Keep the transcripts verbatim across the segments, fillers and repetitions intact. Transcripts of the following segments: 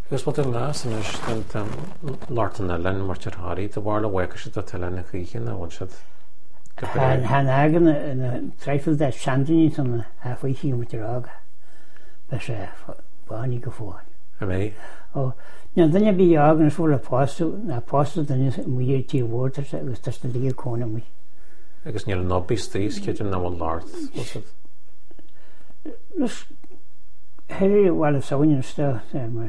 Gus wat in las en is dan Larten Ellen Marcher Harry de warle wekker zit dat Ellen Griechen na want zit. Han han eigen en twijfel dat Shandini van afwijking met de raga. Bes bani gevoel. En mij. Oh, ja dan heb je jagen voor de post, na post dan is moet je die water is dat de lige konen moet. Ik is niet een nobbystees kit en dan Lart. Was het? Dus Harry wel zo in stel maar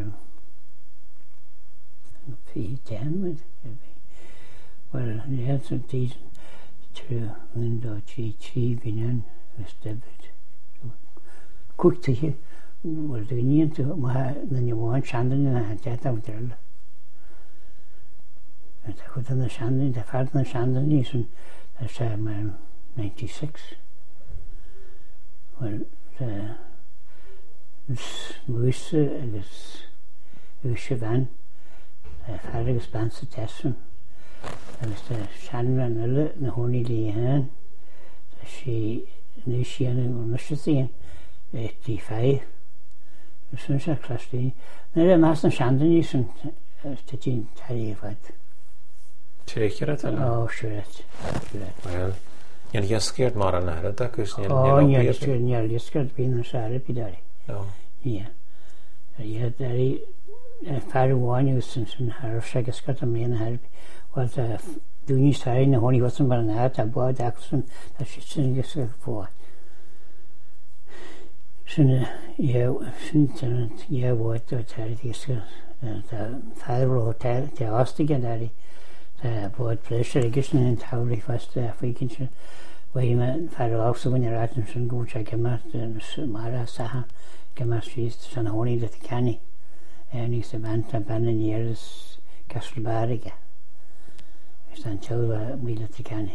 P ten met. Well, you had some teas to Linda Chi Chi Vinan Westebit. Cooked to you, was the near to my then you want Shandon and I chat out there. And I put on the Shandon, the father Shandon is in ninety-six. Well, the Moose, I guess, Ushavan, I had a expansive test. Dat was de Shannon en Ulle, de Honey Lee Haan. Dat she, nu she en een onderste zien, eighty-five. Dus zo'n zo'n klas die. Nee, de maas van Shannon is een, dat je een tarie wat. Zeker het al? Oh, sure it. Wel, je hebt skeerd maar aan haar, dat is niet. Oh, je hebt skeerd, je hebt skeerd binnen Sarah Pidari. Ja. Ja. Je hebt daar fare one is een haar schakeskat aan mijn haar. Wat doen is hij in de honey was een maar na dat bood Jackson dat is zijn gezegd voor. Zijn ja zijn ja wat dat hij is dat vader hotel de Austige daar die bood pleasure gissen in taulig was der Afrikanische waar je met vader ook zo wanneer uit een goed check gemaakt en Mara Saha gemaakt is zijn honey dat kan niet en is de band van banden years Castelbarige. Dan tjouwen miele te kennen.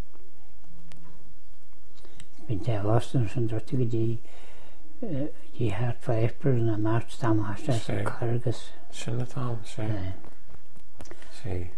Ik ben daar was dan zo'n dortige die die had van April naar maart staan had als een cargus. Zijn het al? Zie.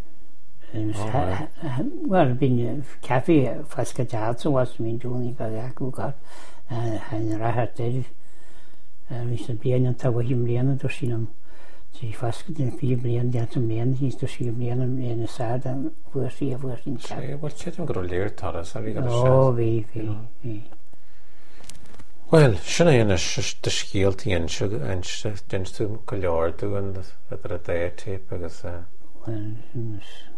Wel, ben je koffie vast gehad zo was mijn doen ik had ook gehad. En raar tijd. En is het bijna dat we hem leren door zien. Sie fast den vier Blähen, der zum Lernen hieß, durch vier Blähen in eine Saar, wo sie, wo sie in Kap. Sie, was hat ihm gerolliert, das habe ich gerade gesagt. Oh, wie, wie, wie. Well, sinna in de scialty en den stu golior du and at the day tape agus well